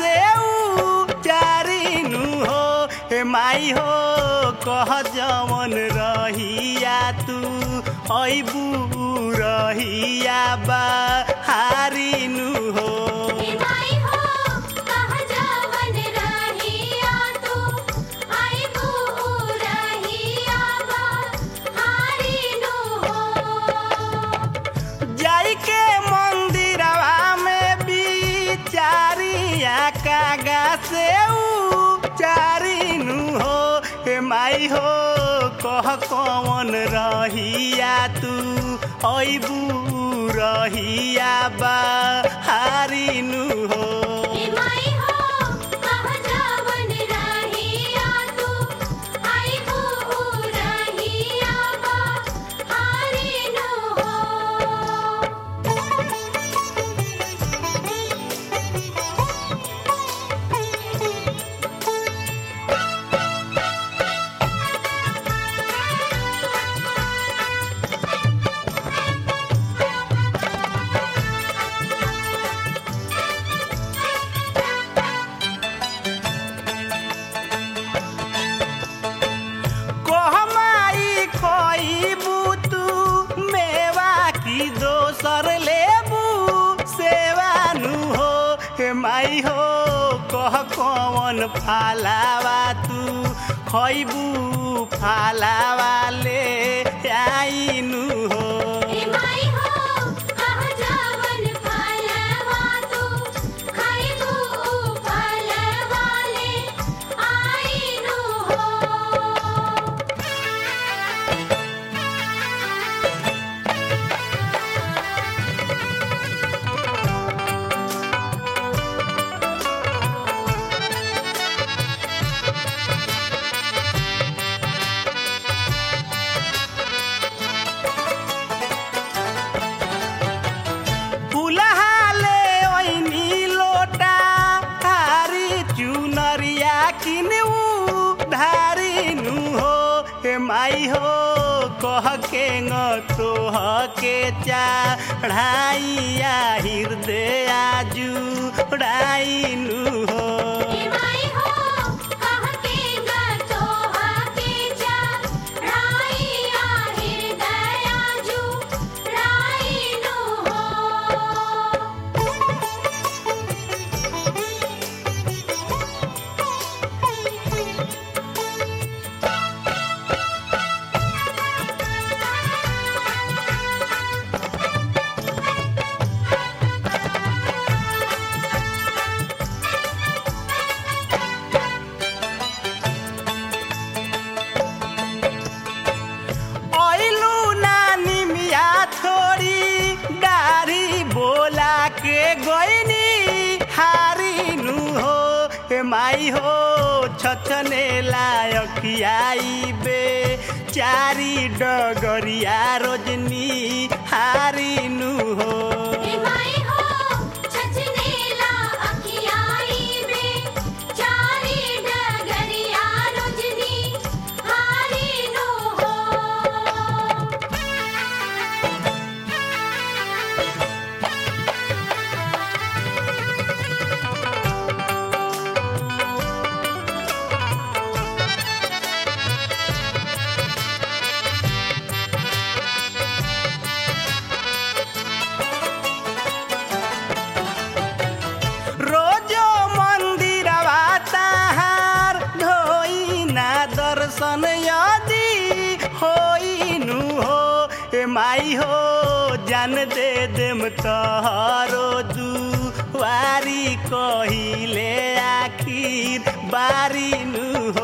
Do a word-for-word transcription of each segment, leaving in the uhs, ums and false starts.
से चारिनु हो हे माई हो कह जवन रहिया तू अइबू रहिया बा हारिनु हो कागा से चारिनु हो हे माई हो कह कवन रहिया तू अइबू रहिया बा हारिनु हो माई हो कह कवन फालावा तू खइबू फालावा ले आइनु हो माई हो कह के न तोह के चढ़ाइया हृदय जुड़ाइनु हो माई हो छछने लायकियाई बे चारी डगरिया रोजनी हारिनु हो दर्शन यदि होइनु हो ए माई हो जान दे देम तोहरो दुआरी कहिले आखिर बारिनु हो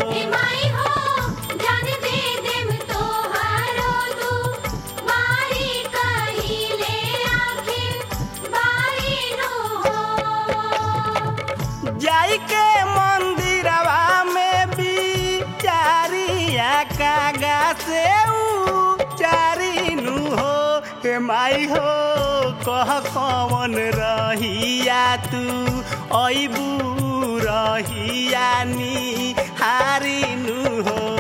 जाई के मंदिरवा में भी चारिया कागा से चारिनु हो हे माई हो कह कवन रहिया तू अइबू रहिया नी हारिनु हो।